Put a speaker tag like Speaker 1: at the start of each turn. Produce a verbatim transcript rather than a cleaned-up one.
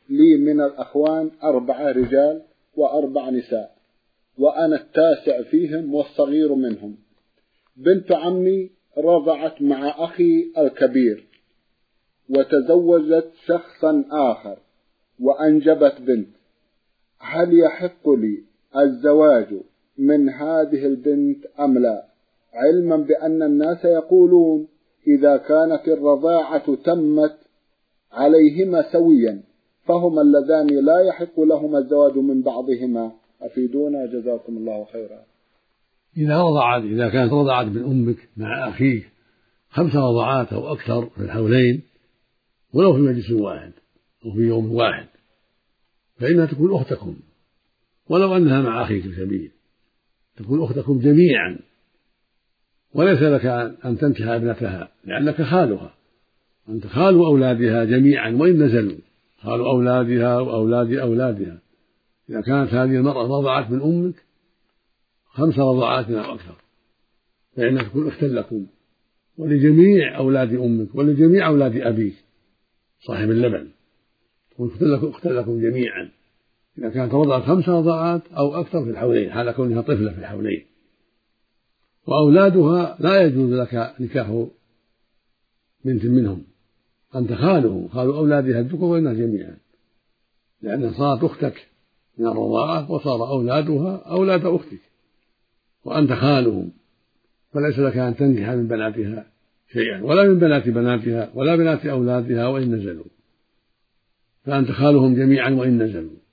Speaker 1: لي من الأخوان أربعة رجال وأربع نساء، وأنا التاسع فيهم والصغير منهم. بنت عمي رضعت مع أخي الكبير وتزوجت شخصا آخر وأنجبت بنت، هل يحق لي الزواج من هذه البنت أم لا؟ علما بأن الناس يقولون إذا كانت الرضاعة تمت عليهما سويا فهما اللذان لا يحق لهما الزواج من بعضهما، أفيدونا جزاكم الله خيرا.
Speaker 2: إذا رضعت إذا كانت رضعت من أمك مع أخيك خمس رضعات أو أكثر في الحولين ولو في مجلس واحد أو في يوم واحد فإنها تكون أختكم، ولو أنها مع أخيك الكبير تكون أختكم جميعا، وليس لك أن تنكح ابنتها لأنك خالها، أنت خال أولادها جميعا وإن نزلوا، خال أولادها وأولاد أولادها. إذا كانت هذه المرأة رضعت من أمك خمس رضعات أو أكثر فإنها تكون أختا لكم ولجميع أولاد أمك ولجميع أولاد أبيك صاحب اللبن، تكون أختا لكم جميعا إذا كانت رضعت خمس رضعات أو أكثر في الحولين حال كونها طفلة في الحولين. وأولادها لا يجوز لك نكاح بنت منهم، أنت خالهم، خال أولادها الذكور وإنها جميعا، لأنها صارت أختك من الرضاعة وصار أولادها أولاد أختك وأنت خالهم، فليس لك أن تنكح من بناتها شيئا ولا من بنات بناتها ولا بنات أولادها وإن نزلوا، فأنت خالهم جميعا وإن نزلوا.